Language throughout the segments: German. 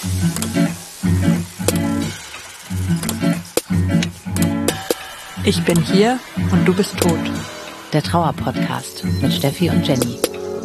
Ich bin hier und du bist tot. Der Trauer-Podcast mit Steffi und Jenny.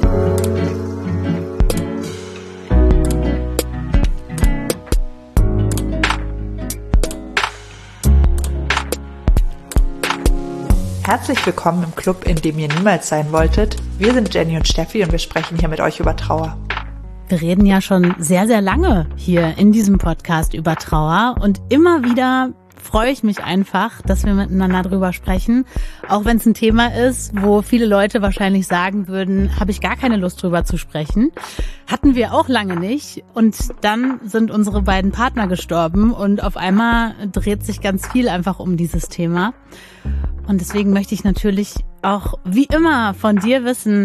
Herzlich willkommen im Club, in dem ihr niemals sein wolltet. Wir sind Jenny und Steffi und wir sprechen hier mit euch über Trauer. Wir reden ja schon sehr, sehr lange hier in diesem Podcast über Trauer und immer wieder freue ich mich einfach, dass wir miteinander drüber sprechen, auch wenn es ein Thema ist, wo viele Leute wahrscheinlich sagen würden, habe ich gar keine Lust drüber zu sprechen. Hatten wir auch lange nicht und dann sind unsere beiden Partner gestorben und auf einmal dreht sich ganz viel einfach um dieses Thema. Und deswegen möchte ich natürlich auch wie immer von dir wissen,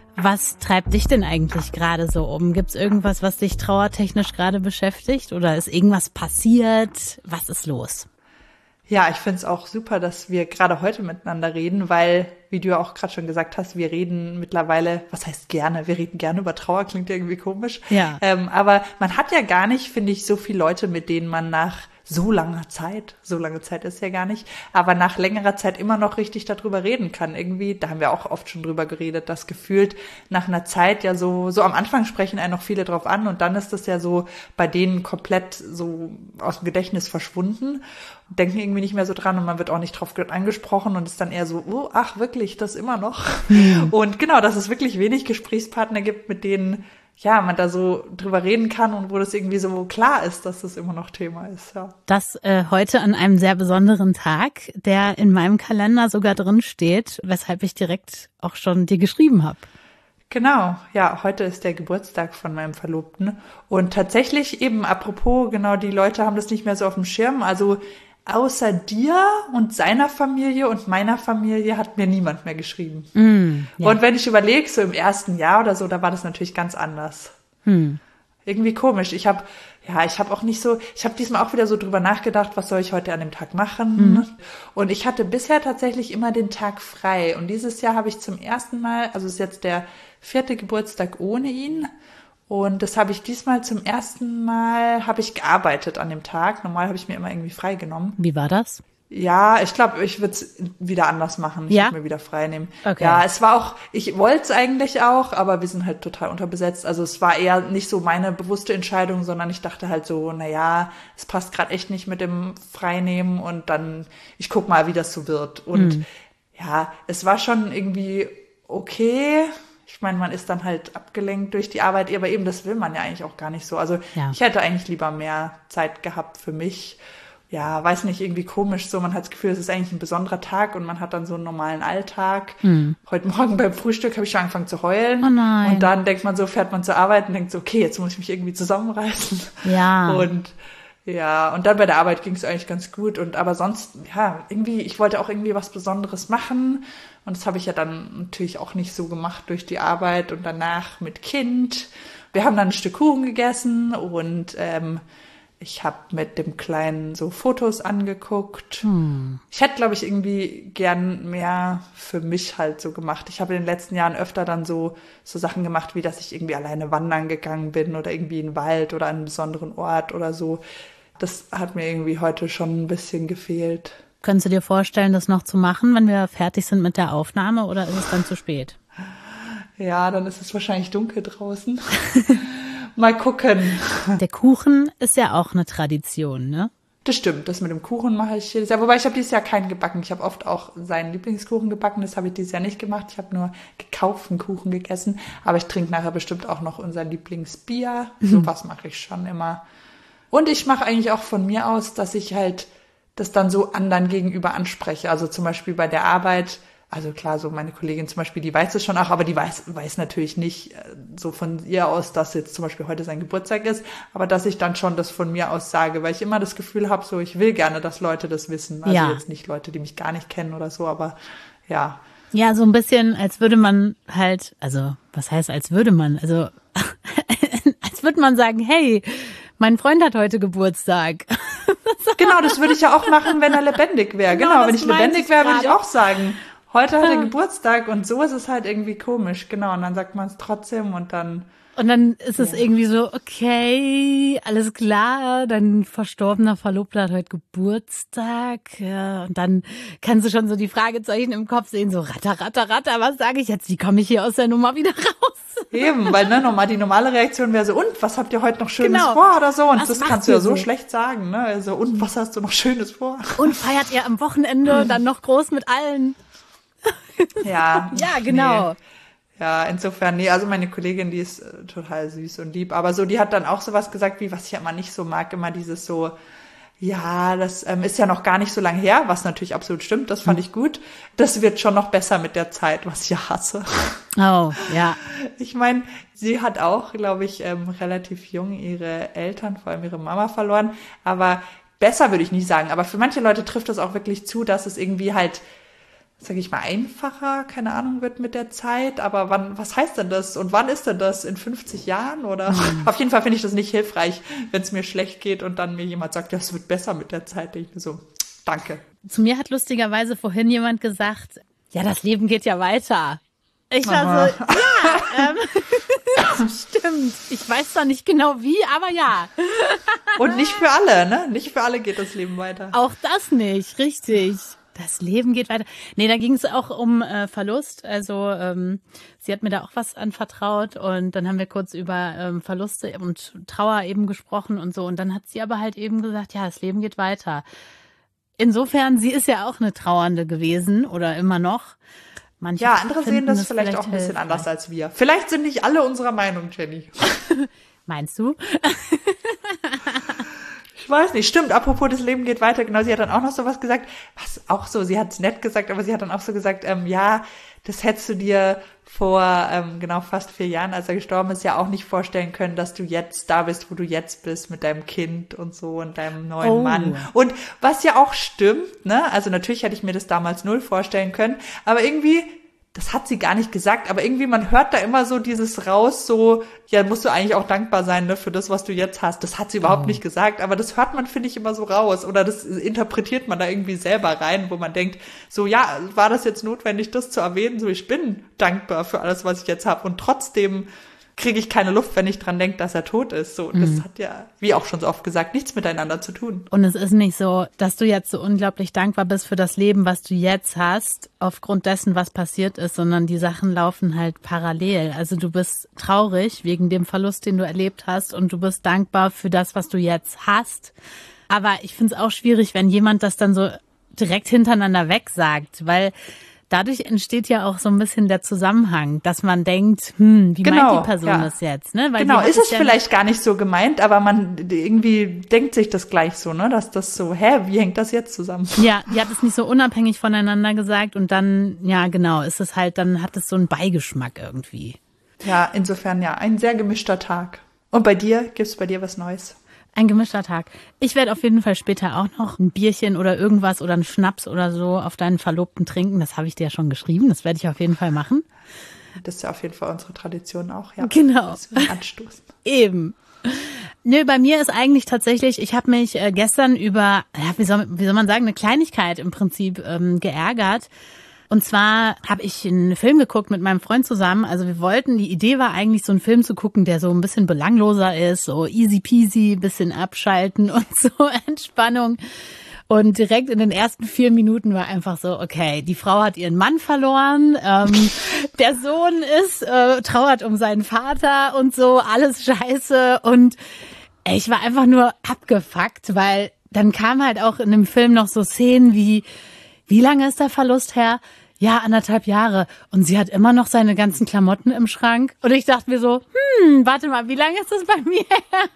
was treibt dich denn eigentlich gerade so um? Gibt es irgendwas, was dich trauertechnisch gerade beschäftigt oder ist irgendwas passiert? Was ist los? Ja, ich finde es auch super, dass wir gerade heute miteinander reden, weil, wie du ja auch gerade schon gesagt hast, wir reden mittlerweile, was heißt gerne? Wir reden gerne über Trauer, klingt ja irgendwie komisch. Ja. Aber man hat ja gar nicht, finde ich, so viele Leute, mit denen man nach so lange Zeit ist ja gar nicht, aber nach längerer Zeit immer noch richtig darüber reden kann. Irgendwie, da haben wir auch oft schon drüber geredet, dass gefühlt nach einer Zeit ja so am Anfang sprechen einen noch viele drauf an und dann ist das ja so bei denen komplett so aus dem Gedächtnis verschwunden, denken irgendwie nicht mehr so dran und man wird auch nicht drauf angesprochen und ist dann eher so, oh, ach wirklich, das immer noch. Und genau, dass es wirklich wenig Gesprächspartner gibt, mit denen ja, man da so drüber reden kann und wo das irgendwie so klar ist, dass das immer noch Thema ist, ja. Das heute an einem sehr besonderen Tag, der in meinem Kalender sogar drin steht, weshalb ich direkt auch schon dir geschrieben habe. Genau, ja, heute ist der Geburtstag von meinem Verlobten und tatsächlich eben, apropos, genau, die Leute haben das nicht mehr so auf dem Schirm, also außer dir und seiner Familie und meiner Familie hat mir niemand mehr geschrieben. Ja. Und wenn ich überlege, so im ersten Jahr oder so, da war das natürlich ganz anders. Irgendwie komisch. Ich habe auch nicht so, ich habe diesmal auch wieder so drüber nachgedacht, was soll ich heute an dem Tag machen? Und ich hatte bisher tatsächlich immer den Tag frei. Und dieses Jahr habe ich zum ersten Mal, also es ist jetzt der 4. Geburtstag ohne ihn. Und das habe ich diesmal zum ersten Mal, habe ich gearbeitet an dem Tag. Normal habe ich mir immer irgendwie frei genommen. Wie war das? Ja, ich glaube, ich würde es wieder anders machen. Ich würde mir wieder frei nehmen. Okay. Ja, es war auch, ich wollte es eigentlich auch, aber wir sind halt total unterbesetzt. Also es war eher nicht so meine bewusste Entscheidung, sondern ich dachte halt so, naja, es passt gerade echt nicht mit dem Freinehmen und dann, ich guck mal, wie das so wird. Und ja, es war schon irgendwie okay. Ich meine, man ist dann halt abgelenkt durch die Arbeit, aber eben das will man ja eigentlich auch gar nicht so. Also Ich hätte eigentlich lieber mehr Zeit gehabt für mich. Ja, weiß nicht, irgendwie komisch so. Man hat das Gefühl, es ist eigentlich ein besonderer Tag und man hat dann so einen normalen Alltag. Heute Morgen beim Frühstück habe ich schon angefangen zu heulen. Oh nein. Und dann denkt man so, fährt man zur Arbeit und denkt so, okay, jetzt muss ich mich irgendwie zusammenreißen. Ja. Und dann bei der Arbeit ging es eigentlich ganz gut. Aber sonst, ja, irgendwie, ich wollte auch irgendwie was Besonderes machen. Und das habe ich ja dann natürlich auch nicht so gemacht durch die Arbeit und danach mit Kind. Wir haben dann ein Stück Kuchen gegessen und ich habe mit dem Kleinen so Fotos angeguckt. Ich hätte, glaube ich, irgendwie gern mehr für mich halt so gemacht. Ich habe in den letzten Jahren öfter dann so Sachen gemacht, wie dass ich irgendwie alleine wandern gegangen bin oder irgendwie in den Wald oder an einen besonderen Ort oder so. Das hat mir irgendwie heute schon ein bisschen gefehlt. Könntest du dir vorstellen, das noch zu machen, wenn wir fertig sind mit der Aufnahme oder ist es dann zu spät? Ja, dann ist es wahrscheinlich dunkel draußen. Mal gucken. Der Kuchen ist ja auch eine Tradition, ne? Das stimmt, das mit dem Kuchen mache ich jedes Jahr. Wobei ich habe dieses Jahr keinen gebacken. Ich habe oft auch seinen Lieblingskuchen gebacken. Das habe ich dieses Jahr nicht gemacht. Ich habe nur gekauften Kuchen gegessen. Aber ich trinke nachher bestimmt auch noch unser Lieblingsbier. Sowas mache ich schon immer. Und ich mache eigentlich auch von mir aus, dass ich halt das dann so anderen gegenüber anspreche. Also zum Beispiel bei der Arbeit, also klar, so meine Kollegin zum Beispiel, die weiß es schon auch, aber die weiß natürlich nicht so von ihr aus, dass jetzt zum Beispiel heute sein Geburtstag ist, aber dass ich dann schon das von mir aus sage, weil ich immer das Gefühl habe, so ich will gerne, dass Leute das wissen. Also jetzt nicht Leute, die mich gar nicht kennen oder so, aber ja. Ja, so ein bisschen, als würde man halt, also was heißt, als würde man, also als würde man sagen, hey, mein Freund hat heute Geburtstag. Genau, das würde ich ja auch machen, wenn er lebendig wäre. Genau, wenn ich lebendig wäre, würde ich auch sagen, heute hat er Geburtstag und so ist es halt irgendwie komisch. Genau, und dann sagt man es trotzdem und dann Und dann ist es irgendwie so, okay, alles klar, dein verstorbener Verlobter hat heute Geburtstag. Ja, und dann kannst du schon so die Fragezeichen im Kopf sehen, so ratter, ratter, ratter, was sage ich jetzt? Wie komme ich hier aus der Nummer wieder raus? Eben, weil die normale Reaktion wäre so, und was habt ihr heute noch Schönes vor oder so? Und das kannst du ja so schlecht sagen, ne? Also, und was hast du noch Schönes vor? Und feiert ihr am Wochenende dann noch groß mit allen? Ja. Ja, genau. Nee. Ja, insofern, nee, also meine Kollegin, die ist total süß und lieb, aber so, die hat dann auch sowas gesagt, wie, was ich ja immer nicht so mag, immer dieses so, ja, das ist ja noch gar nicht so lange her, was natürlich absolut stimmt, das fand ich gut. Das wird schon noch besser mit der Zeit, was ich ja hasse. Oh, ja. Ich meine, sie hat auch, glaube ich, relativ jung ihre Eltern, vor allem ihre Mama verloren, aber besser würde ich nicht sagen, aber für manche Leute trifft das auch wirklich zu, dass es irgendwie halt, sag ich mal, einfacher, keine Ahnung, wird mit der Zeit, aber was heißt denn das und wann ist denn das, in 50 Jahren oder? Auf jeden Fall finde ich das nicht hilfreich, wenn es mir schlecht geht und dann mir jemand sagt, ja, es wird besser mit der Zeit, denke ich mir so, danke. Zu mir hat lustigerweise vorhin jemand gesagt, ja, das Leben geht ja weiter. Ich war so, ja, stimmt. Ich weiß zwar nicht genau wie, aber ja. Und nicht für alle, ne? Nicht für alle geht das Leben weiter. Auch das nicht, richtig. Das Leben geht weiter. Nee, da ging es auch um Verlust. Also sie hat mir da auch was anvertraut und dann haben wir kurz über Verluste und Trauer eben gesprochen und so. Und dann hat sie aber halt eben gesagt, ja, das Leben geht weiter. Insofern, sie ist ja auch eine Trauernde gewesen oder immer noch. Manche ja, andere sehen das vielleicht auch ein bisschen anders als wir. Vielleicht sind nicht alle unserer Meinung, Jenny. Meinst du? Ich weiß nicht, stimmt, apropos das Leben geht weiter, genau, sie hat dann auch noch sowas gesagt, was auch so, sie hat es nett gesagt, aber sie hat dann auch so gesagt, ja, das hättest du dir vor genau fast 4 Jahren, als er gestorben ist, ja auch nicht vorstellen können, dass du jetzt da bist, wo du jetzt bist, mit deinem Kind und so und deinem neuen Mann. Und was ja auch stimmt, ne, also natürlich hätte ich mir das damals 0 vorstellen können, aber irgendwie, das hat sie gar nicht gesagt, aber irgendwie, man hört da immer so dieses raus, so, ja, musst du eigentlich auch dankbar sein, ne, für das, was du jetzt hast. Das hat sie überhaupt nicht gesagt, aber das hört man, finde ich, immer so raus oder das interpretiert man da irgendwie selber rein, wo man denkt, so, ja, war das jetzt notwendig, das zu erwähnen? So, ich bin dankbar für alles, was ich jetzt habe und trotzdem kriege ich keine Luft, wenn ich dran denke, dass er tot ist. So, und das hat ja, wie auch schon so oft gesagt, nichts miteinander zu tun. Und es ist nicht so, dass du jetzt so unglaublich dankbar bist für das Leben, was du jetzt hast, aufgrund dessen, was passiert ist, sondern die Sachen laufen halt parallel. Also du bist traurig wegen dem Verlust, den du erlebt hast und du bist dankbar für das, was du jetzt hast. Aber ich finde es auch schwierig, wenn jemand das dann so direkt hintereinander weg sagt, weil dadurch entsteht ja auch so ein bisschen der Zusammenhang, dass man denkt, wie meint die Person das jetzt? Ne? Weil genau, ist es vielleicht gar nicht so gemeint, aber man irgendwie denkt sich das gleich so, ne, dass das so, wie hängt das jetzt zusammen? Ja, die hat es nicht so unabhängig voneinander gesagt und dann, ja genau, ist es halt, dann hat es so einen Beigeschmack irgendwie. Ja, insofern ja, ein sehr gemischter Tag. Und bei dir, gibt's bei dir was Neues? Ein gemischter Tag. Ich werde auf jeden Fall später auch noch ein Bierchen oder irgendwas oder einen Schnaps oder so auf deinen Verlobten trinken. Das habe ich dir ja schon geschrieben. Das werde ich auf jeden Fall machen. Das ist ja auf jeden Fall unsere Tradition auch, ja. Genau. Anstoßen. Eben. Nö, bei mir ist eigentlich tatsächlich, ich habe mich gestern über, wie soll man sagen, eine Kleinigkeit im Prinzip geärgert. Und zwar habe ich einen Film geguckt mit meinem Freund zusammen. Also die Idee war eigentlich, so einen Film zu gucken, der so ein bisschen belangloser ist, so easy peasy, bisschen abschalten und so Entspannung. Und direkt in den ersten 4 Minuten war einfach so, okay, die Frau hat ihren Mann verloren, der Sohn trauert um seinen Vater und so, alles scheiße. Und ich war einfach nur abgefuckt, weil dann kam halt auch in dem Film noch so Szenen wie lange ist der Verlust her? Ja, 1,5 Jahre. Und sie hat immer noch seine ganzen Klamotten im Schrank. Und ich dachte mir so, warte mal, wie lange ist das bei mir her?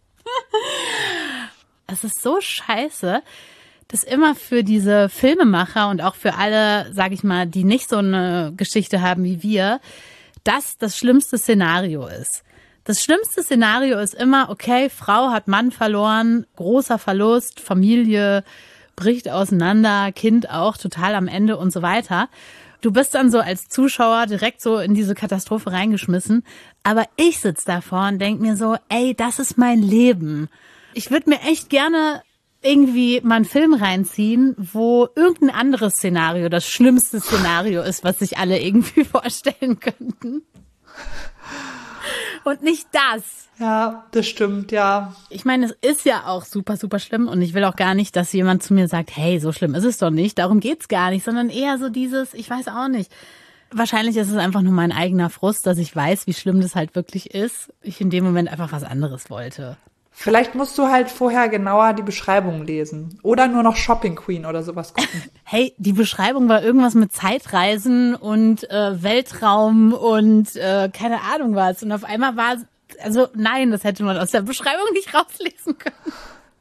Es ist so scheiße, dass immer für diese Filmemacher und auch für alle, sag ich mal, die nicht so eine Geschichte haben wie wir, das schlimmste Szenario ist. Das schlimmste Szenario ist immer, okay, Frau hat Mann verloren, großer Verlust, Familie bricht auseinander, Kind auch total am Ende und so weiter. Du bist dann so als Zuschauer direkt so in diese Katastrophe reingeschmissen. Aber ich sitze davor und denke mir so, ey, das ist mein Leben. Ich würde mir echt gerne irgendwie mal einen Film reinziehen, wo irgendein anderes Szenario das schlimmste Szenario ist, was sich alle irgendwie vorstellen könnten. und nicht das. Ja, das stimmt, ja. Ich meine, es ist ja auch super, super schlimm und ich will auch gar nicht, dass jemand zu mir sagt, hey, so schlimm ist es doch nicht, darum geht's gar nicht, sondern eher so dieses, ich weiß auch nicht. Wahrscheinlich ist es einfach nur mein eigener Frust, dass ich weiß, wie schlimm das halt wirklich ist. Ich in dem Moment einfach was anderes wollte. Vielleicht musst du halt vorher genauer die Beschreibung lesen. Oder nur noch Shopping Queen oder sowas gucken. Hey, die Beschreibung war irgendwas mit Zeitreisen und Weltraum und keine Ahnung was. Und auf einmal war es, also nein, das hätte man aus der Beschreibung nicht rauslesen können.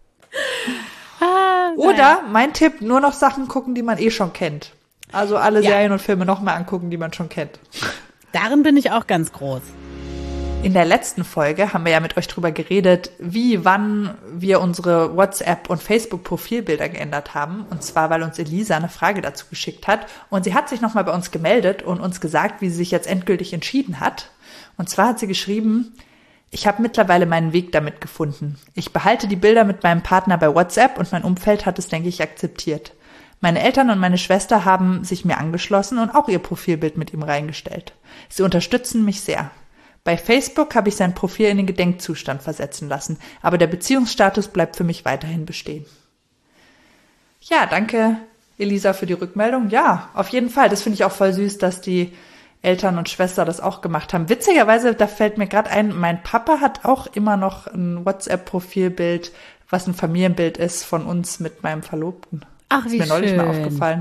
Oder, mein Tipp, nur noch Sachen gucken, die man eh schon kennt. Also alle Serien und Filme noch mal angucken, die man schon kennt. Darin bin ich auch ganz groß. In der letzten Folge haben wir ja mit euch drüber geredet, wann wir unsere WhatsApp- und Facebook-Profilbilder geändert haben. Und zwar, weil uns Elisa eine Frage dazu geschickt hat. Und sie hat sich nochmal bei uns gemeldet und uns gesagt, wie sie sich jetzt endgültig entschieden hat. Und zwar hat sie geschrieben: Ich habe mittlerweile meinen Weg damit gefunden. Ich behalte die Bilder mit meinem Partner bei WhatsApp und mein Umfeld hat es, denke ich, akzeptiert. Meine Eltern und meine Schwester haben sich mir angeschlossen und auch ihr Profilbild mit ihm reingestellt. Sie unterstützen mich sehr. Bei Facebook habe ich sein Profil in den Gedenkzustand versetzen lassen, aber der Beziehungsstatus bleibt für mich weiterhin bestehen. Ja, danke Elisa für die Rückmeldung. Ja, auf jeden Fall. Das finde ich auch voll süß, dass die Eltern und Schwester das auch gemacht haben. Witzigerweise, da fällt mir gerade ein, mein Papa hat auch immer noch ein WhatsApp-Profilbild, was ein Familienbild ist von uns mit meinem Verlobten. Ach, wie schön. Ist mir neulich mal aufgefallen.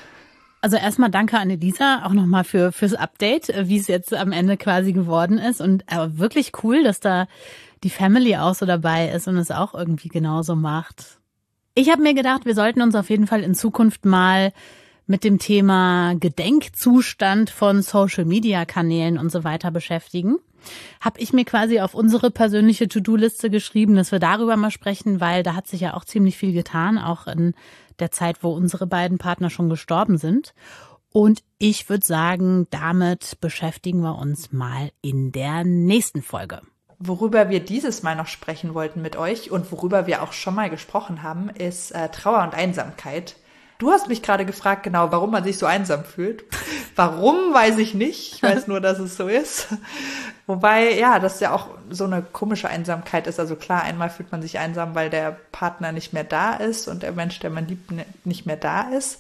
Also erstmal danke an Elisa auch nochmal fürs Update, wie es jetzt am Ende quasi geworden ist. Und aber wirklich cool, dass da die Family auch so dabei ist und es auch irgendwie genauso macht. Ich habe mir gedacht, wir sollten uns auf jeden Fall in Zukunft mal mit dem Thema Gedenkzustand von Social-Media-Kanälen und so weiter beschäftigen. Habe ich mir quasi auf unsere persönliche To-Do-Liste geschrieben, dass wir darüber mal sprechen, weil da hat sich ja auch ziemlich viel getan, auch in der Zeit, wo unsere beiden Partner schon gestorben sind. Und ich würde sagen, damit beschäftigen wir uns mal in der nächsten Folge. Worüber wir dieses Mal noch sprechen wollten mit euch und worüber wir auch schon mal gesprochen haben, ist Trauer und Einsamkeit. Du hast mich gerade gefragt, genau, warum man sich so einsam fühlt. Warum, weiß ich nicht. Ich weiß nur, dass es so ist. Wobei, ja, das ja auch so eine komische Einsamkeit ist. Also klar, einmal fühlt man sich einsam, weil der Partner nicht mehr da ist und der Mensch, der man liebt, nicht mehr da ist.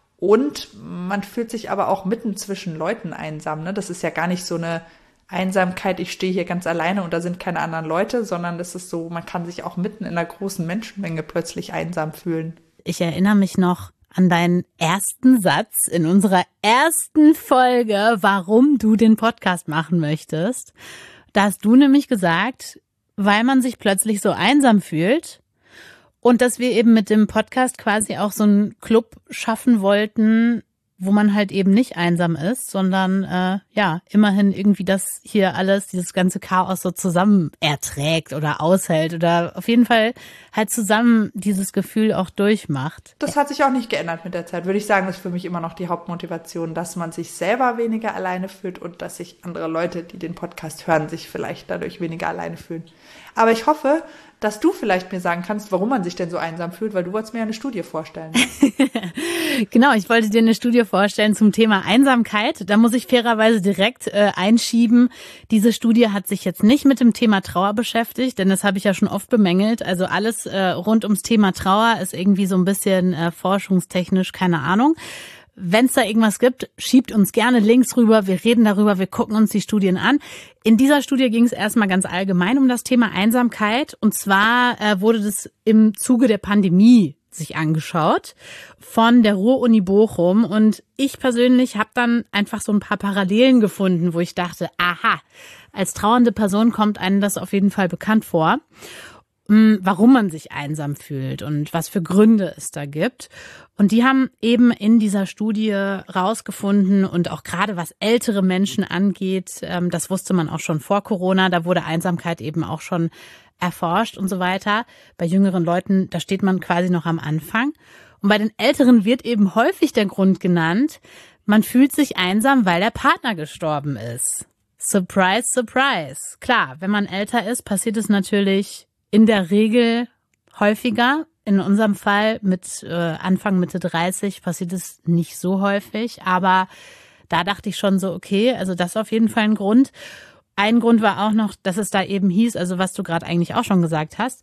Und man fühlt sich aber auch mitten zwischen Leuten einsam, ne? Das ist ja gar nicht so eine Einsamkeit, ich stehe hier ganz alleine und da sind keine anderen Leute, sondern das ist so, man kann sich auch mitten in einer großen Menschenmenge plötzlich einsam fühlen. Ich erinnere mich noch an deinen ersten Satz in unserer ersten Folge, warum du den Podcast machen möchtest. Da hast du nämlich gesagt, weil man sich plötzlich so einsam fühlt und dass wir eben mit dem Podcast quasi auch so einen Club schaffen wollten, wo man halt eben nicht einsam ist, sondern ja, immerhin irgendwie das hier alles, dieses ganze Chaos so zusammen erträgt oder aushält oder auf jeden Fall halt zusammen dieses Gefühl auch durchmacht. Das hat sich auch nicht geändert mit der Zeit, würde ich sagen, das ist für mich immer noch die Hauptmotivation, dass man sich selber weniger alleine fühlt und dass sich andere Leute, die den Podcast hören, sich vielleicht dadurch weniger alleine fühlen. Aber ich hoffe, dass du vielleicht mir sagen kannst, warum man sich denn so einsam fühlt, weil du wolltest mir ja eine Studie vorstellen. Genau, ich wollte dir eine Studie vorstellen zum Thema Einsamkeit. Da muss ich fairerweise direkt einschieben. Diese Studie hat sich jetzt nicht mit dem Thema Trauer beschäftigt, denn das habe ich ja schon oft bemängelt. Also alles rund ums Thema Trauer ist irgendwie so ein bisschen forschungstechnisch, keine Ahnung. Wenn es da irgendwas gibt, schiebt uns gerne Links rüber. Wir reden darüber, wir gucken uns die Studien an. In dieser Studie ging es erstmal ganz allgemein um das Thema Einsamkeit. Und zwar wurde das im Zuge der Pandemie sich angeschaut von der Ruhr-Uni Bochum. Und ich persönlich habe dann einfach so ein paar Parallelen gefunden, wo ich dachte, aha, als trauernde Person kommt einem das auf jeden Fall bekannt vor, warum man sich einsam fühlt und was für Gründe es da gibt. Und die haben eben in dieser Studie rausgefunden und auch gerade was ältere Menschen angeht, das wusste man auch schon vor Corona, da wurde Einsamkeit eben auch schon erforscht und so weiter. Bei jüngeren Leuten, da steht man quasi noch am Anfang. Und bei den Älteren wird eben häufig der Grund genannt, man fühlt sich einsam, weil der Partner gestorben ist. Surprise, surprise. Klar, wenn man älter ist, passiert es natürlich in der Regel häufiger. In unserem Fall mit Anfang, Mitte 30 passiert es nicht so häufig. Aber da dachte ich schon so, okay, also das ist auf jeden Fall ein Grund. ein Grund war auch noch, dass es da eben hieß, also was du gerade eigentlich auch schon gesagt hast,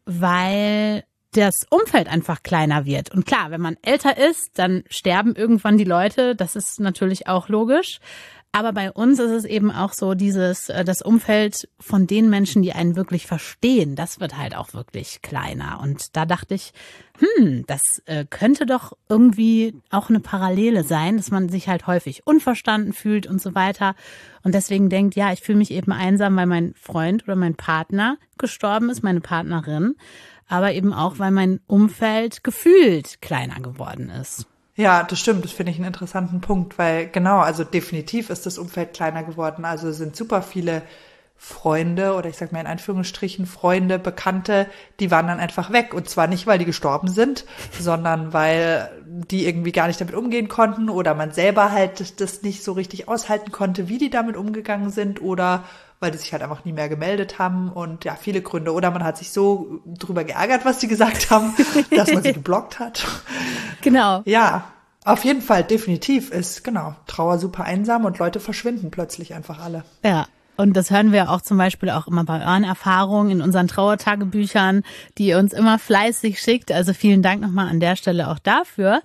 weil das Umfeld einfach kleiner wird. Und klar, wenn man älter ist, dann sterben irgendwann die Leute. Das ist natürlich auch logisch. Aber bei uns ist es eben auch so das Umfeld von den Menschen, die einen wirklich verstehen, das wird halt auch wirklich kleiner. Und da dachte ich, das könnte doch irgendwie auch eine Parallele sein, dass man sich halt häufig unverstanden fühlt und so weiter. Und deswegen denkt, ja, ich fühle mich eben einsam, weil mein Freund oder mein Partner gestorben ist, meine Partnerin. Aber eben auch, weil mein Umfeld gefühlt kleiner geworden ist. Ja, das stimmt. Das finde ich einen interessanten Punkt, weil genau, also definitiv ist das Umfeld kleiner geworden. Also sind super viele Freunde oder ich sag mal in Anführungsstrichen Freunde, Bekannte, die waren dann einfach weg. Und zwar nicht, weil die gestorben sind, sondern weil die irgendwie gar nicht damit umgehen konnten oder man selber halt das nicht so richtig aushalten konnte, wie die damit umgegangen sind oder weil die sich halt einfach nie mehr gemeldet haben und ja, viele Gründe. Oder man hat sich so drüber geärgert, was die gesagt haben, dass man sie geblockt hat. Genau. Ja, auf jeden Fall, definitiv ist, genau, Trauer super einsam und Leute verschwinden plötzlich einfach alle. Ja. Und das hören wir auch zum Beispiel auch immer bei euren Erfahrungen in unseren Trauertagebüchern, die ihr uns immer fleißig schickt. Also vielen Dank nochmal an der Stelle auch dafür.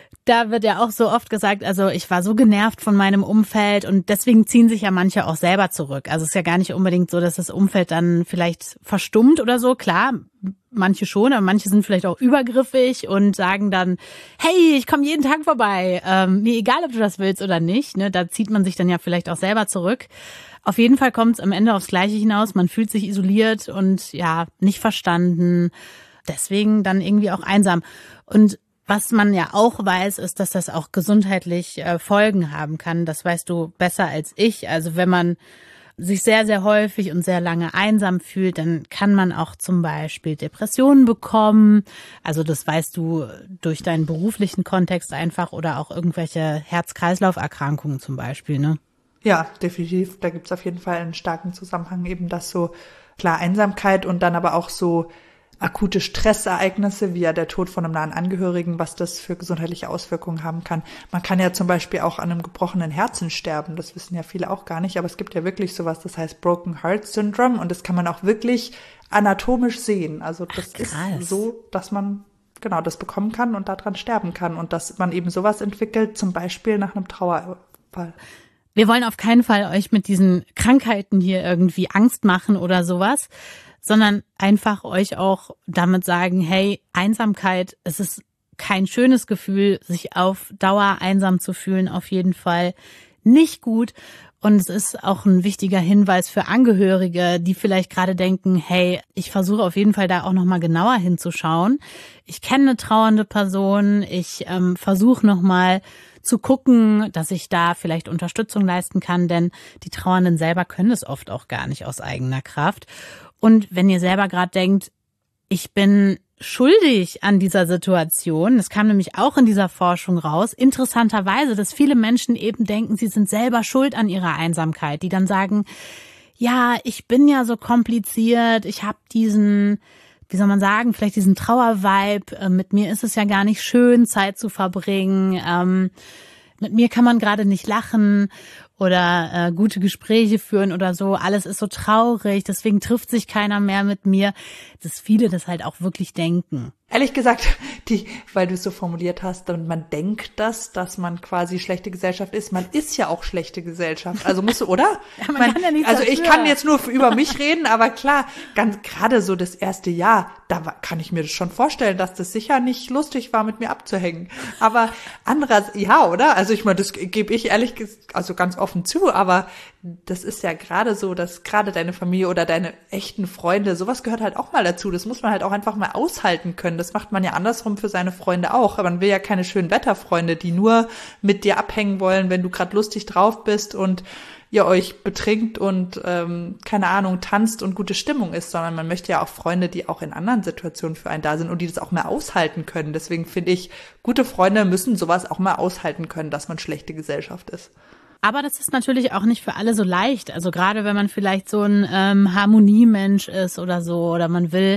Da wird ja auch so oft gesagt, also ich war so genervt von meinem Umfeld und deswegen ziehen sich ja manche auch selber zurück. Also es ist ja gar nicht unbedingt so, dass das Umfeld dann vielleicht verstummt oder so. Klar, manche schon, aber manche sind vielleicht auch übergriffig und sagen dann, hey, ich komme jeden Tag vorbei. Mir egal, ob du das willst oder nicht. Ne? Da zieht man sich dann ja vielleicht auch selber zurück. Auf jeden Fall kommt es am Ende aufs Gleiche hinaus. Man fühlt sich isoliert und ja, nicht verstanden. Deswegen dann irgendwie auch einsam. Und was man ja auch weiß, ist, dass das auch gesundheitlich Folgen haben kann. Das weißt du besser als ich. Also wenn man sich sehr, sehr häufig und sehr lange einsam fühlt, dann kann man auch zum Beispiel Depressionen bekommen. Also das weißt du durch deinen beruflichen Kontext einfach oder auch irgendwelche Herz-Kreislauf-Erkrankungen zum Beispiel, ne? Ja, definitiv. Da gibt's auf jeden Fall einen starken Zusammenhang eben, dass so klar Einsamkeit und dann aber auch so akute Stressereignisse, wie ja der Tod von einem nahen Angehörigen, was das für gesundheitliche Auswirkungen haben kann. Man kann ja zum Beispiel auch an einem gebrochenen Herzen sterben, das wissen ja viele auch gar nicht, aber es gibt ja wirklich sowas, das heißt Broken Heart Syndrome und das kann man auch wirklich anatomisch sehen. Also das ist so, dass man genau das bekommen kann und daran sterben kann und dass man eben sowas entwickelt, zum Beispiel nach einem Trauerfall. Wir wollen auf keinen Fall euch mit diesen Krankheiten hier irgendwie Angst machen oder sowas, sondern einfach euch auch damit sagen, hey, Einsamkeit, es ist kein schönes Gefühl, sich auf Dauer einsam zu fühlen, auf jeden Fall nicht gut. Und es ist auch ein wichtiger Hinweis für Angehörige, die vielleicht gerade denken, hey, ich versuche auf jeden Fall da auch nochmal genauer hinzuschauen. Ich kenne eine trauernde Person, ich versuche nochmal zu gucken, dass ich da vielleicht Unterstützung leisten kann, denn die Trauernden selber können es oft auch gar nicht aus eigener Kraft. Und wenn ihr selber gerade denkt, ich bin schuldig an dieser Situation, das kam nämlich auch in dieser Forschung raus, interessanterweise, dass viele Menschen eben denken, sie sind selber schuld an ihrer Einsamkeit, die dann sagen, ja, ich bin ja so kompliziert, ich habe diesen, wie soll man sagen, vielleicht diesen Trauervibe, mit mir ist es ja gar nicht schön, Zeit zu verbringen, mit mir kann man gerade nicht lachen oder gute Gespräche führen oder so. Alles ist so traurig, deswegen trifft sich keiner mehr mit mir. Dass viele das halt auch wirklich denken. Ehrlich gesagt, weil du es so formuliert hast, und man denkt das, dass man quasi schlechte Gesellschaft ist. Man ist ja auch schlechte Gesellschaft. Also musst du, oder? Ja, man kann ja nichts also ich dafür. kann jetzt nur über mich reden, aber klar, ganz gerade so das erste Jahr, kann ich mir das schon vorstellen, dass das sicher nicht lustig war, mit mir abzuhängen. Aber andererseits, ja, oder? Also ich meine, das gebe ich ehrlich gesagt, also ganz offen zu, aber das ist ja gerade so, dass gerade deine Familie oder deine echten Freunde, sowas gehört halt auch mal dazu. Das muss man halt auch einfach mal aushalten können. Das macht man ja andersrum für seine Freunde auch. Aber man will ja keine schönen Wetterfreunde, die nur mit dir abhängen wollen, wenn du gerade lustig drauf bist und ihr euch betrinkt und, keine Ahnung, tanzt und gute Stimmung ist, sondern man möchte ja auch Freunde, die auch in anderen Situationen für einen da sind und die das auch mal aushalten können. Deswegen finde ich, gute Freunde müssen sowas auch mal aushalten können, dass man schlechte Gesellschaft ist. Aber das ist natürlich auch nicht für alle so leicht. Also gerade wenn man vielleicht so ein Harmoniemensch ist oder so, oder man will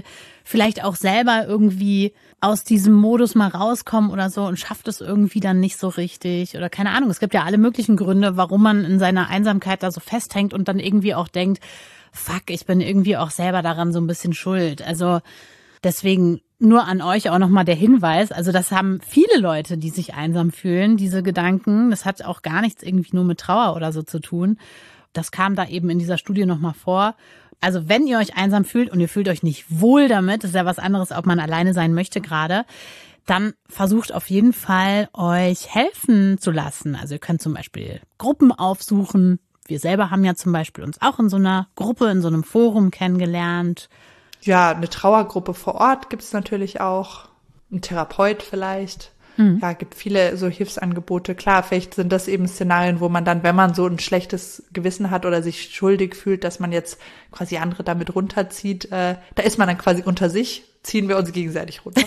vielleicht auch selber irgendwie aus diesem Modus mal rauskommen oder so und schafft es irgendwie dann nicht so richtig oder keine Ahnung. Es gibt ja alle möglichen Gründe, warum man in seiner Einsamkeit da so festhängt und dann irgendwie auch denkt, fuck, ich bin irgendwie auch selber daran so ein bisschen schuld. Also deswegen nur an euch auch nochmal der Hinweis. Also das haben viele Leute, die sich einsam fühlen, diese Gedanken. Das hat auch gar nichts irgendwie nur mit Trauer oder so zu tun. Das kam da eben in dieser Studie nochmal vor. Also wenn ihr euch einsam fühlt und ihr fühlt euch nicht wohl damit, ist ja was anderes, ob man alleine sein möchte gerade, dann versucht auf jeden Fall, euch helfen zu lassen. Also ihr könnt zum Beispiel Gruppen aufsuchen. Wir selber haben ja zum Beispiel uns auch in so einer Gruppe, in so einem Forum kennengelernt. Ja, eine Trauergruppe vor Ort gibt's natürlich auch. Ein Therapeut vielleicht. Ja, gibt viele so Hilfsangebote. Klar, vielleicht sind das eben Szenarien, wo man dann, wenn man so ein schlechtes Gewissen hat oder sich schuldig fühlt, dass man jetzt quasi andere damit runterzieht, da ist man dann quasi unter sich, ziehen wir uns gegenseitig runter.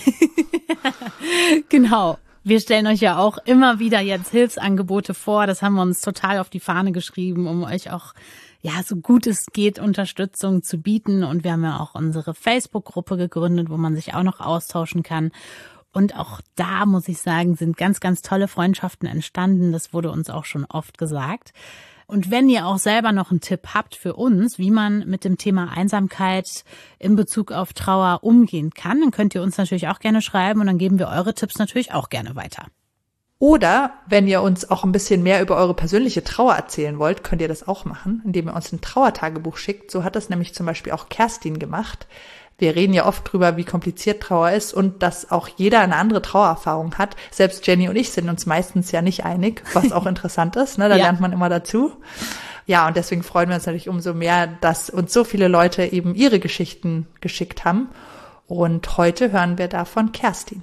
Genau. Wir stellen euch ja auch immer wieder jetzt Hilfsangebote vor. Das haben wir uns total auf die Fahne geschrieben, um euch auch so gut es geht Unterstützung zu bieten. Und wir haben ja auch unsere Facebook-Gruppe gegründet, wo man sich auch noch austauschen kann. Und auch da, muss ich sagen, sind ganz, ganz tolle Freundschaften entstanden. Das wurde uns auch schon oft gesagt. Und wenn ihr auch selber noch einen Tipp habt für uns, wie man mit dem Thema Einsamkeit in Bezug auf Trauer umgehen kann, dann könnt ihr uns natürlich auch gerne schreiben und dann geben wir eure Tipps natürlich auch gerne weiter. Oder wenn ihr uns auch ein bisschen mehr über eure persönliche Trauer erzählen wollt, könnt ihr das auch machen, indem ihr uns ein Trauertagebuch schickt. So hat das nämlich zum Beispiel auch Kerstin gemacht. Wir reden ja oft drüber, wie kompliziert Trauer ist und dass auch jeder eine andere Trauererfahrung hat. Selbst Jenny und ich sind uns meistens ja nicht einig, was auch interessant ist, ne? Da lernt man immer dazu. Ja, und deswegen freuen wir uns natürlich umso mehr, dass uns so viele Leute eben ihre Geschichten geschickt haben. Und heute hören wir da von Kerstin.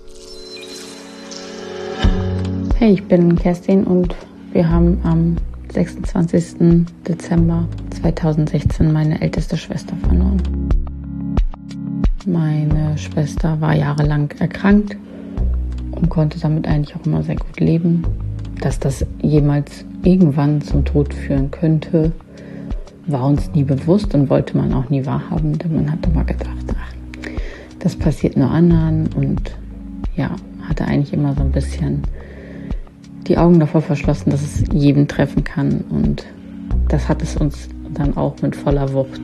Hey, ich bin Kerstin und wir haben am 26. Dezember 2016 meine älteste Schwester verloren. Meine Schwester war jahrelang erkrankt und konnte damit eigentlich auch immer sehr gut leben. Dass das jemals irgendwann zum Tod führen könnte, war uns nie bewusst und wollte man auch nie wahrhaben, denn man hat immer gedacht, das passiert nur anderen und hatte eigentlich immer so ein bisschen die Augen davor verschlossen, dass es jeden treffen kann und das hat es uns dann auch mit voller Wucht.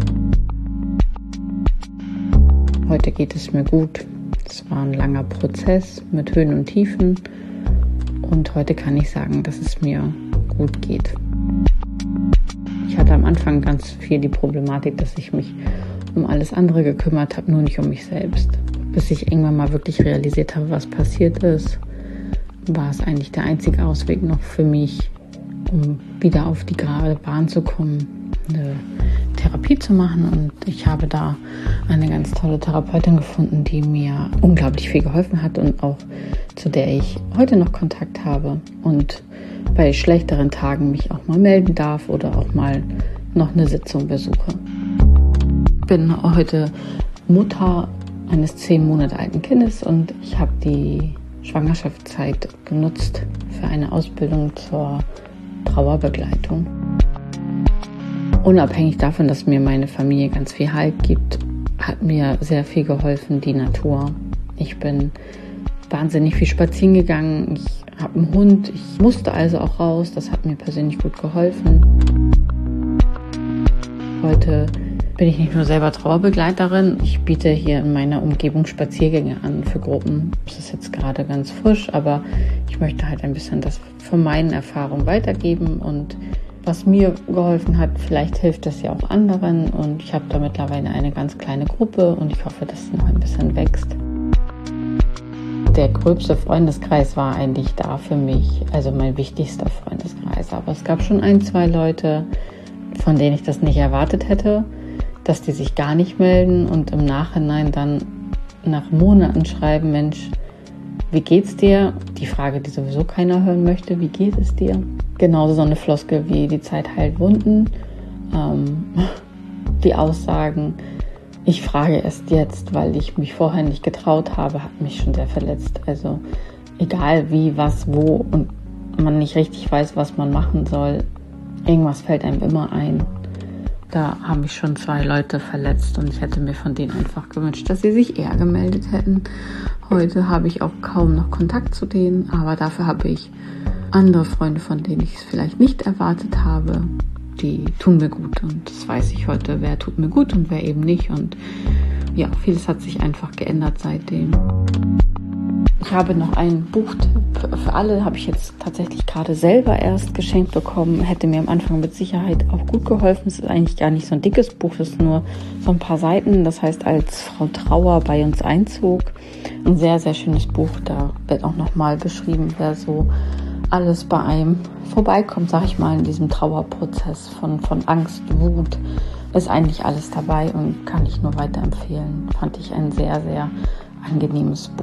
Heute geht es mir gut. Es war ein langer Prozess mit Höhen und Tiefen und heute kann ich sagen, dass es mir gut geht. Ich hatte am Anfang ganz viel die Problematik, dass ich mich um alles andere gekümmert habe, nur nicht um mich selbst. Bis ich irgendwann mal wirklich realisiert habe, was passiert ist, war es eigentlich der einzige Ausweg noch für mich, um wieder auf die gerade Bahn zu kommen, eine Therapie zu machen. Und ich habe da eine ganz tolle Therapeutin gefunden, die mir unglaublich viel geholfen hat und auch zu der ich heute noch Kontakt habe und bei schlechteren Tagen mich auch mal melden darf oder auch mal noch eine Sitzung besuche. Ich bin heute Mutter eines 10 Monate alten Kindes und ich habe die Schwangerschaftszeit genutzt für eine Ausbildung zur Trauerbegleitung. Unabhängig davon, dass mir meine Familie ganz viel Halt gibt, hat mir sehr viel geholfen die Natur. Ich bin wahnsinnig viel spazieren gegangen. Ich habe einen Hund. Ich musste also auch raus. Das hat mir persönlich gut geholfen. Heute bin ich nicht nur selber Trauerbegleiterin, ich biete hier in meiner Umgebung Spaziergänge an für Gruppen. Das ist jetzt gerade ganz frisch, aber ich möchte halt ein bisschen das von meinen Erfahrungen weitergeben und was mir geholfen hat, vielleicht hilft das ja auch anderen und ich habe da mittlerweile eine ganz kleine Gruppe und ich hoffe, dass es noch ein bisschen wächst. Der gröbste Freundeskreis war eigentlich da für mich, also mein wichtigster Freundeskreis, aber es gab schon 1, 2 Leute, von denen ich das nicht erwartet hätte, dass die sich gar nicht melden und im Nachhinein dann nach Monaten schreiben, Mensch, wie geht's dir? Die Frage, die sowieso keiner hören möchte, wie geht es dir? Genauso so eine Floskel wie die Zeit heilt Wunden. Die Aussagen, ich frage erst jetzt, weil ich mich vorher nicht getraut habe, hat mich schon sehr verletzt. Also egal wie, was, wo und man nicht richtig weiß, was man machen soll, irgendwas fällt einem immer ein. Da haben mich schon 2 Leute verletzt und ich hätte mir von denen einfach gewünscht, dass sie sich eher gemeldet hätten. Heute habe ich auch kaum noch Kontakt zu denen, aber dafür habe ich andere Freunde, von denen ich es vielleicht nicht erwartet habe. Die tun mir gut und das weiß ich heute, wer tut mir gut und wer eben nicht. Und ja, vieles hat sich einfach geändert seitdem. Ich habe noch einen Buchtipp für alle, habe ich jetzt tatsächlich gerade selber erst geschenkt bekommen. Hätte mir am Anfang mit Sicherheit auch gut geholfen. Es ist eigentlich gar nicht so ein dickes Buch, es ist nur so ein paar Seiten. Das heißt, als Frau Trauer bei uns einzog. Ein sehr, sehr schönes Buch. Da wird auch nochmal beschrieben, wer so alles bei einem vorbeikommt, sag ich mal, in diesem Trauerprozess von Angst, Wut. Ist eigentlich alles dabei und kann ich nur weiterempfehlen. Fand ich ein sehr, sehr angenehmes Buch.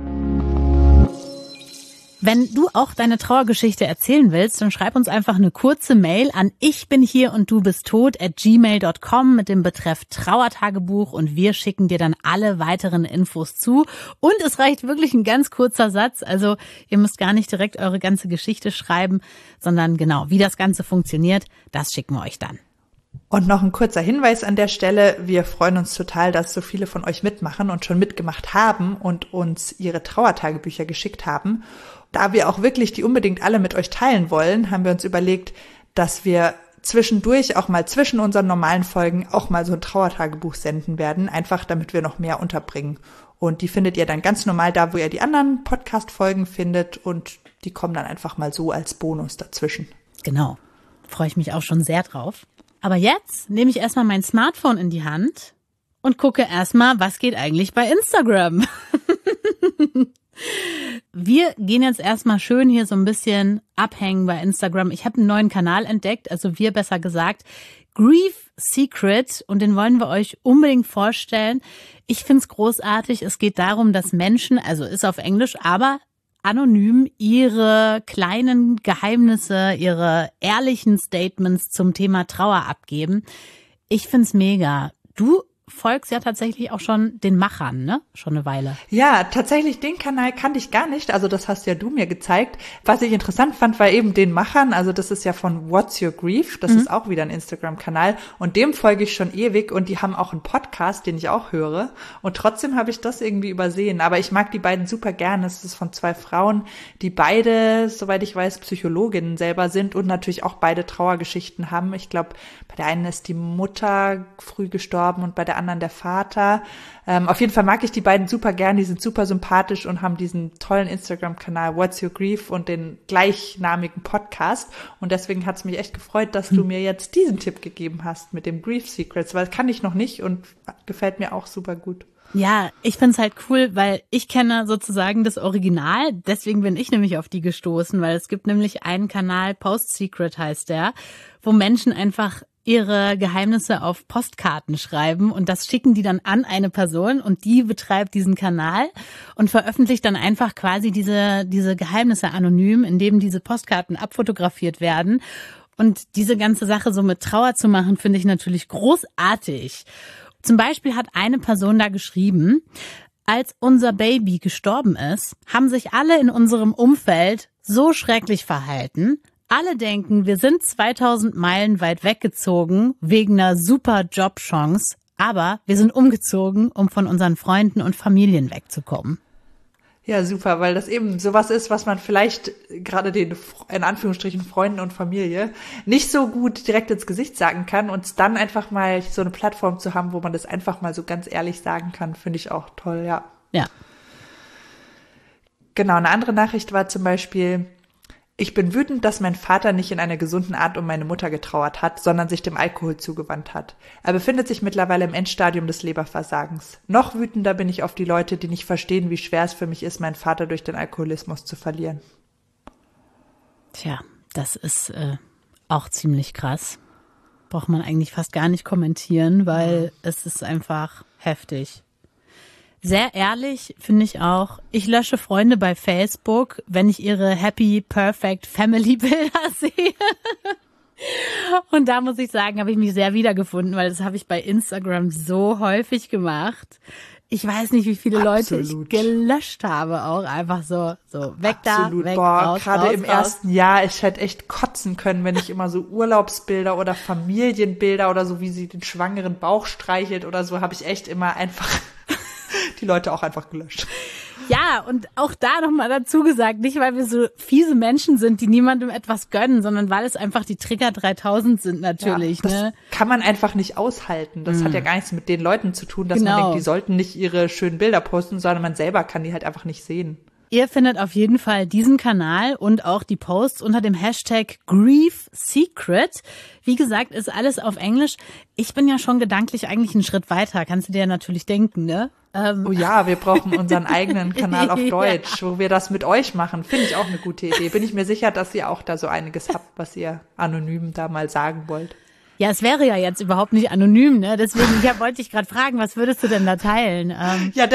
Wenn du auch deine Trauergeschichte erzählen willst, dann schreib uns einfach eine kurze Mail an ichbinhier-und-du-bist-tot@gmail.com mit dem Betreff Trauertagebuch und wir schicken dir dann alle weiteren Infos zu. Und es reicht wirklich ein ganz kurzer Satz, also ihr müsst gar nicht direkt eure ganze Geschichte schreiben, sondern genau, wie das Ganze funktioniert, das schicken wir euch dann. Und noch ein kurzer Hinweis an der Stelle. Wir freuen uns total, dass so viele von euch mitmachen und schon mitgemacht haben und uns ihre Trauertagebücher geschickt haben. Da wir auch wirklich die unbedingt alle mit euch teilen wollen, haben wir uns überlegt, dass wir zwischendurch, auch mal zwischen unseren normalen Folgen, auch mal so ein Trauertagebuch senden werden, einfach damit wir noch mehr unterbringen. Und die findet ihr dann ganz normal da, wo ihr die anderen Podcast-Folgen findet und die kommen dann einfach mal so als Bonus dazwischen. Genau, freue ich mich auch schon sehr drauf. Aber jetzt nehme ich erstmal mein Smartphone in die Hand und gucke erstmal, was geht eigentlich bei Instagram. Wir gehen jetzt erstmal schön hier so ein bisschen abhängen bei Instagram. Ich habe einen neuen Kanal entdeckt, also wir besser gesagt, Grief Secret, und den wollen wir euch unbedingt vorstellen. Ich finde es großartig. Es geht darum, dass Menschen, also ist auf Englisch, aber anonym ihre kleinen Geheimnisse, ihre ehrlichen Statements zum Thema Trauer abgeben. Ich find's mega. Du folgst ja tatsächlich auch schon den Machern, ne? Schon eine Weile. Ja, tatsächlich, den Kanal kannte ich gar nicht. Also das hast ja du mir gezeigt. Was ich interessant fand, war eben den Machern. Also das ist ja von What's Your Grief. Das ist auch wieder ein Instagram-Kanal. Und dem folge ich schon ewig. Und die haben auch einen Podcast, den ich auch höre. Und trotzdem habe ich das irgendwie übersehen. Aber ich mag die beiden super gerne. Es ist von 2 Frauen, die beide, soweit ich weiß, Psychologinnen selber sind und natürlich auch beide Trauergeschichten haben. Ich glaube, bei der einen ist die Mutter früh gestorben und bei der anderen der Vater. Auf jeden Fall mag ich die beiden super gern, die sind super sympathisch und haben diesen tollen Instagram-Kanal What's Your Grief und den gleichnamigen Podcast. Und deswegen hat es mich echt gefreut, dass du mir jetzt diesen Tipp gegeben hast mit dem Grief Secrets, weil das kann ich noch nicht und gefällt mir auch super gut. Ja, ich find's halt cool, weil ich kenne sozusagen das Original, deswegen bin ich nämlich auf die gestoßen, weil es gibt nämlich einen Kanal, Post Secret heißt der, wo Menschen einfach ihre Geheimnisse auf Postkarten schreiben und das schicken die dann an eine Person und die betreibt diesen Kanal und veröffentlicht dann einfach quasi diese Geheimnisse anonym, indem diese Postkarten abfotografiert werden. Und diese ganze Sache so mit Trauer zu machen, finde ich natürlich großartig. Zum Beispiel hat eine Person da geschrieben: Als unser Baby gestorben ist, haben sich alle in unserem Umfeld so schrecklich verhalten. Alle denken, wir sind 2000 Meilen weit weggezogen wegen einer super Jobchance, aber wir sind umgezogen, um von unseren Freunden und Familien wegzukommen. Ja, super, weil das eben sowas ist, was man vielleicht gerade den, in Anführungsstrichen, Freunden und Familie nicht so gut direkt ins Gesicht sagen kann und dann einfach mal so eine Plattform zu haben, wo man das einfach mal so ganz ehrlich sagen kann, finde ich auch toll, ja. Ja. Genau, eine andere Nachricht war zum Beispiel: Ich bin wütend, dass mein Vater nicht in einer gesunden Art um meine Mutter getrauert hat, sondern sich dem Alkohol zugewandt hat. Er befindet sich mittlerweile im Endstadium des Leberversagens. Noch wütender bin ich auf die Leute, die nicht verstehen, wie schwer es für mich ist, meinen Vater durch den Alkoholismus zu verlieren. Tja, das ist auch ziemlich krass. Braucht man eigentlich fast gar nicht kommentieren, weil es ist einfach heftig. Sehr ehrlich finde ich auch, ich lösche Freunde bei Facebook, wenn ich ihre Happy, Perfect Family Bilder sehe. Und da muss ich sagen, habe ich mich sehr wiedergefunden, weil das habe ich bei Instagram so häufig gemacht. Ich weiß nicht, wie viele Leute ich Absolut. gelöscht habe, auch einfach so weg Absolut. da, weg, Boah, raus, gerade raus, im raus. ersten Jahr, ich hätte echt kotzen können, wenn ich immer so Urlaubsbilder oder Familienbilder oder so, wie sie den schwangeren Bauch streichelt oder so, habe ich echt immer einfach die Leute auch einfach gelöscht. Ja, und auch da nochmal dazu gesagt, nicht weil wir so fiese Menschen sind, die niemandem etwas gönnen, sondern weil es einfach die Trigger 3000 sind natürlich, das ne? kann man einfach nicht aushalten. Das hat ja gar nichts mit den Leuten zu tun, dass man Genau. denkt, die sollten nicht ihre schönen Bilder posten, sondern man selber kann die halt einfach nicht sehen. Ihr findet auf jeden Fall diesen Kanal und auch die Posts unter dem Hashtag GriefSecret. Wie gesagt, ist alles auf Englisch. Ich bin ja schon gedanklich eigentlich einen Schritt weiter, kannst du dir natürlich denken, ne? Oh ja, wir brauchen unseren eigenen Kanal auf Ja. Deutsch, wo wir das mit euch machen. Finde ich auch eine gute Idee. Bin ich mir sicher, dass ihr auch da so einiges habt, was ihr anonym da mal sagen wollt. Ja, es wäre ja jetzt überhaupt nicht anonym, ne? Deswegen wollte ich gerade fragen, was würdest du denn da teilen? Ja,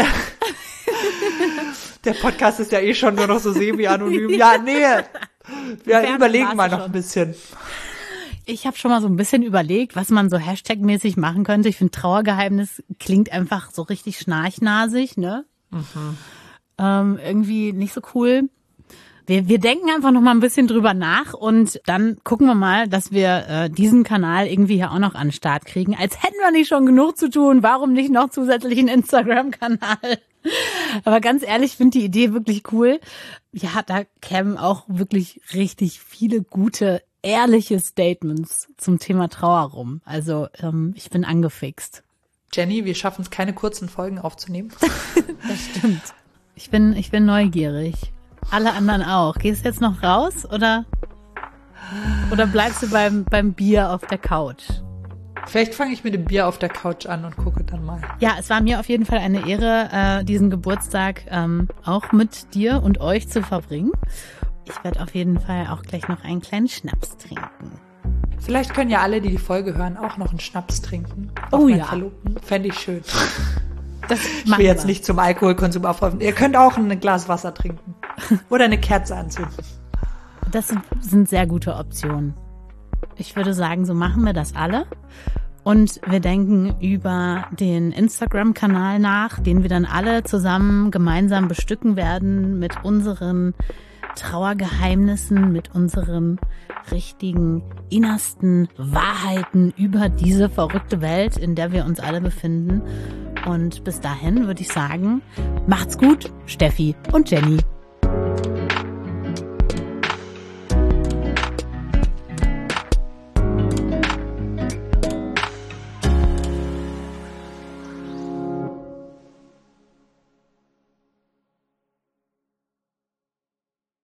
der Podcast ist ja eh schon nur noch so semi-anonym. Ja, nee, wir Fern überlegen war's mal schon. noch ein bisschen. Ich habe schon mal so ein bisschen überlegt, was man so Hashtag-mäßig machen könnte. Ich finde, Trauergeheimnis klingt einfach so richtig schnarchnasig, ne? Irgendwie nicht so cool. Wir denken einfach noch mal ein bisschen drüber nach und dann gucken wir mal, dass wir diesen Kanal irgendwie hier auch noch an den Start kriegen. Als hätten wir nicht schon genug zu tun, warum nicht noch zusätzlich einen Instagram-Kanal? Aber ganz ehrlich, ich finde die Idee wirklich cool. Ja, da kämen auch wirklich richtig viele gute, ehrliche Statements zum Thema Trauer rum. Also ich bin angefixt. Jenny, wir schaffen es, keine kurzen Folgen aufzunehmen. Das stimmt. Ich bin neugierig. Alle anderen auch. Gehst du jetzt noch raus oder bleibst du beim Bier auf der Couch? Vielleicht fange ich mit dem Bier auf der Couch an und gucke dann mal. Ja, es war mir auf jeden Fall eine Ehre, diesen Geburtstag auch mit dir und euch zu verbringen. Ich werde auf jeden Fall auch gleich noch einen kleinen Schnaps trinken. Vielleicht können ja alle, die die Folge hören, auch noch einen Schnaps trinken. Oh Auf meinen ja. Verlobten. Fände ich schön. Das Ich will jetzt nicht zum Alkoholkonsum aufrufen. Ihr könnt auch ein Glas Wasser trinken. Oder eine Kerze anzünden. Das sind sehr gute Optionen. Ich würde sagen, so machen wir das alle. Und wir denken über den Instagram-Kanal nach, den wir dann alle zusammen gemeinsam bestücken werden mit unseren Trauergeheimnissen, mit unseren richtigen innersten Wahrheiten über diese verrückte Welt, in der wir uns alle befinden. Und bis dahin würde ich sagen, macht's gut, Steffi und Jenny.